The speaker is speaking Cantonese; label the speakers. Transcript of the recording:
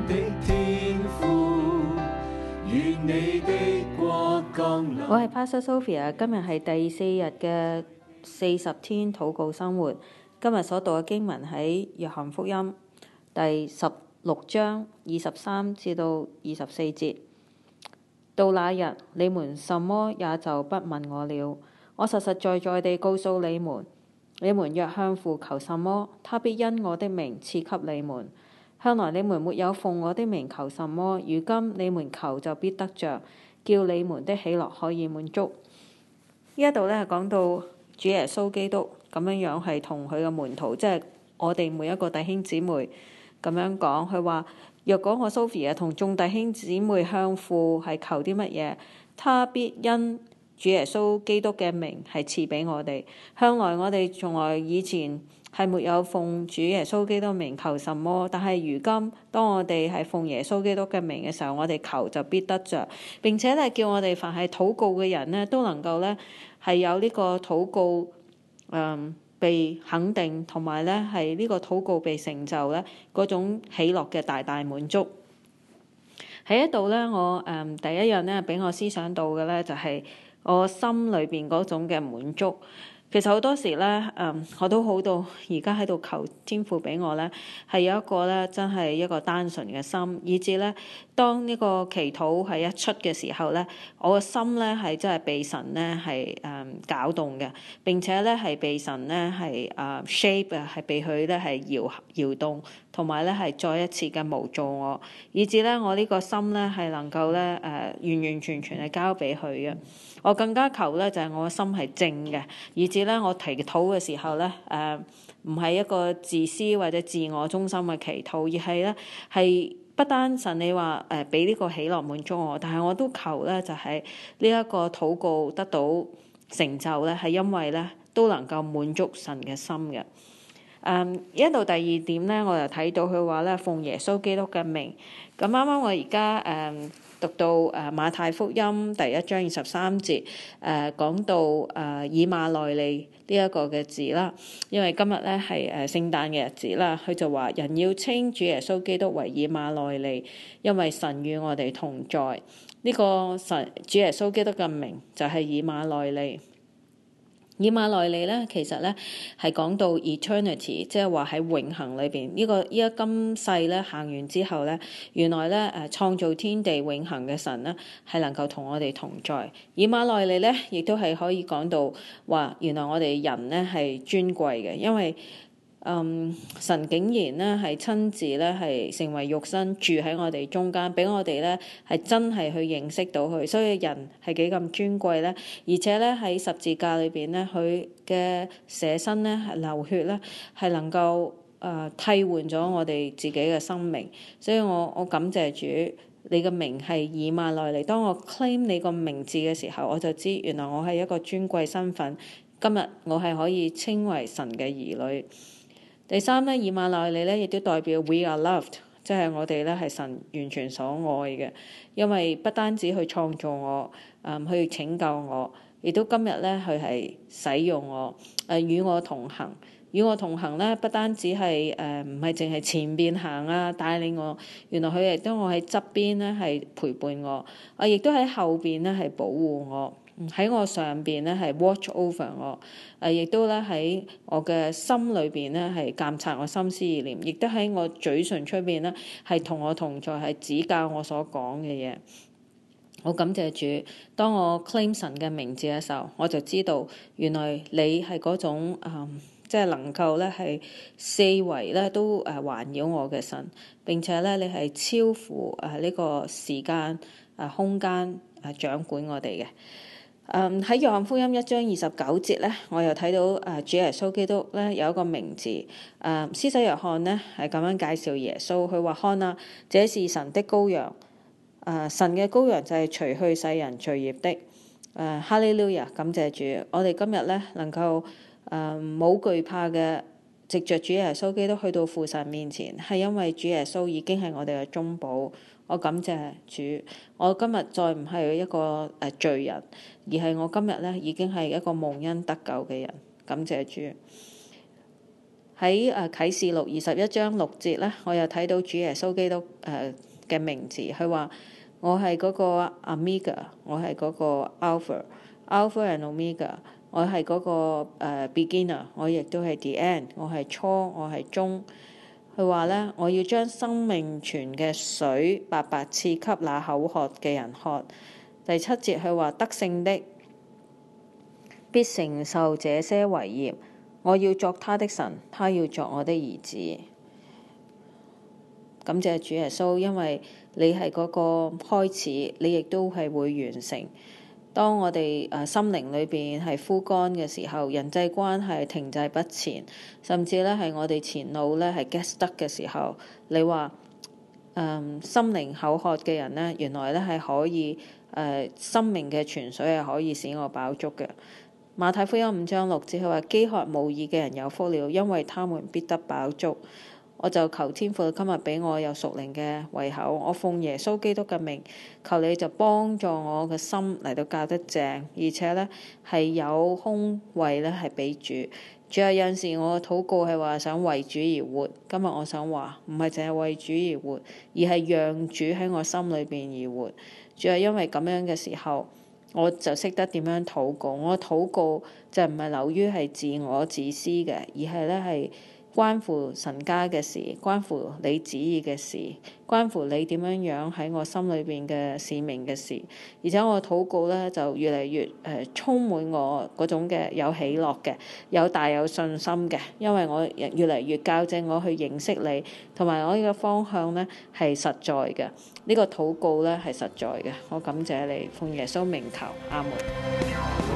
Speaker 1: 的天父，願你的國降臨。
Speaker 2: 我係 Pastor Sophia， 今日係第4日嘅40天禱告生活。今日所讀嘅經文喺約翰福音第16章23至到24節。到那日，你們什麼也就不問我了。我實實在在地告訴你們，你們若向父求什麼，他必因我的名賜給你們。向來你們沒有奉我的名求什麼，如今你們求就必得着，叫你們的喜樂可以滿足。呢一度咧講到主耶穌基督咁樣係同佢嘅門徒，即係我哋每一個弟兄姊妹咁樣講。佢話：若果我 Sophia 同眾弟兄姊妹向父係求啲乜嘢，他必因主耶穌基督嘅名係賜俾我哋。向來我哋從來以前係沒有奉主耶穌基督名求什麼，但係如今當我哋係奉耶穌基督嘅名嘅時候，我哋求就必得着。並且咧叫我哋凡係禱告嘅人呢，都能夠咧係有呢個禱告被肯定，同埋咧係呢個禱告被成就咧嗰種喜樂嘅大大滿足。喺一度咧，我第一樣咧俾我思想到嘅咧就係我心裏邊嗰種嘅滿足。其實好多時咧，我都好到而家喺度求天父俾我咧，係有一個咧真係一個單純嘅心，以至咧當呢個祈禱係一出嘅時候咧，我個心咧係真係被神咧係攪動嘅，並且咧係被神咧係shape 啊，係被佢咧係搖動，同埋咧係再一次嘅模造我，以至咧我呢個心咧係能夠咧完完全全係交俾佢嘅。我更加求咧就係我個心係靜嘅，以至咧我祈禱嘅時候咧唔係一個自私或者自我中心嘅祈禱，而係咧係不單神你話俾呢個喜樂滿足我，但係我都求咧就係呢一個禱告得到成就咧，係因為咧都能夠滿足神嘅心嘅。一到第二點咧，我就睇到佢話咧奉耶穌基督嘅名。咁啱啱我而家讀到馬太福音第1章23節，講到以馬內利呢一個嘅字啦。因為今日咧係聖誕嘅日子啦，佢就話人要稱主耶穌基督為以馬內利，因為神與我哋同在。呢個神主耶穌基督嘅名就係以馬內利。以馬內利咧，其實咧係講到 eternity， 即係話喺永恆裏邊。依家今世咧行完之後咧，原來咧創造天地永恆嘅神咧係能夠同我哋同在。以馬內利咧，亦都係可以講到話，原來我哋人咧係尊貴嘅，因為神竟然咧係親自咧係成為肉身住喺我哋中間，俾我哋咧係真係去認識到佢，所以人係幾咁尊貴咧。而且咧喺十字架裏邊咧，佢嘅捨身咧係流血咧係能夠替換咗我哋自己嘅生命。所以我感謝主，你嘅名係以馬內利。當我 claim 你個名字嘅時候，我就知原來我係一個尊貴身份。今日我係可以稱為神嘅兒女。第三咧，以馬內利咧，亦都代表 we are loved， 即係我哋咧係神完全所愛嘅，因為不單止去創造我，去拯救我，亦都今日咧佢係使用我，與我同行。與我同行咧，不單止係唔係淨係前邊行啊，帶領我，原來佢亦都我喺側邊咧係陪伴我，亦都喺後邊咧係保護我。喺我上邊咧係 watch over 我，亦都咧喺我嘅心裏邊咧係監察我心思意念，亦都喺我嘴唇出邊咧係同我同在，係指教我所講嘅嘢。我感謝主，當我 claim 神嘅名字嘅時候，我就知道原來你係嗰種即係能夠咧係四圍咧都環繞我嘅神，並且咧你係超乎呢個時間空間掌管我哋嘅。喺約翰福音1章29節咧，我又睇到主耶穌基督咧有一個名字。施洗約翰咧係咁樣介紹耶穌，佢話：看啊，這是神的羔羊。神嘅羔羊就係除去世人罪孽的。哈利路亞，感謝主！我哋今日咧能夠冇懼怕嘅，藉着主耶穌基督去到父神面前，係因為主耶穌已經係我哋嘅中保。我感謝主，我今日再唔係一個罪人，而係我今日咧已經係一個蒙恩得救嘅人。感謝主。 喺啟示錄21章6節咧，我又睇到主耶穌基督嘅名字，佢話我係嗰個 Omega， 我係嗰個 Alpha and Omega， 我係嗰個beginner， 我亦都係 the end， 我係初，我係終。佢話咧，我要將生命泉嘅水白白賜給那口渴嘅人喝。第7節佢話得勝的必承受這些為業，我要作他的神，他要作我的兒子。感謝主耶穌，因為你係嗰個開始，你亦都係會完成。當我哋心靈裏邊係枯乾嘅時候，人際關係停滯不前，甚至咧係我哋前路咧係 get stuck 嘅時候，你話心靈口渴嘅人咧，原來咧係可以生命嘅泉水係可以使我飽足嘅。馬太福音5章6節佢話飢渴慕義嘅人有福了，因為他們必得飽足。我就求天父今日俾我有屬靈嘅胃口，我奉耶穌基督嘅名，求你就幫助我嘅心嚟到教得正，而且呢係有空位呢係俾主。主啊，有陣時我嘅禱告係話想為主而活，今日我想話唔係淨係為主而活，而係讓主喺我心裏邊而活。主啊，因為咁樣嘅時候，我就識得點樣禱告。我禱告就唔係流於係自我自私嘅，而係呢係關乎神家嘅事，關乎你旨意嘅事，關乎你點樣樣喺我心裏邊嘅使命嘅事。而且我禱告咧就越嚟越充滿我嗰種嘅有喜樂嘅，有大有信心嘅，因為我越嚟越校正我去認識你，同埋我呢個方向咧係實在嘅，呢個禱告咧係實在嘅。我感謝你，奉耶穌名求，阿門。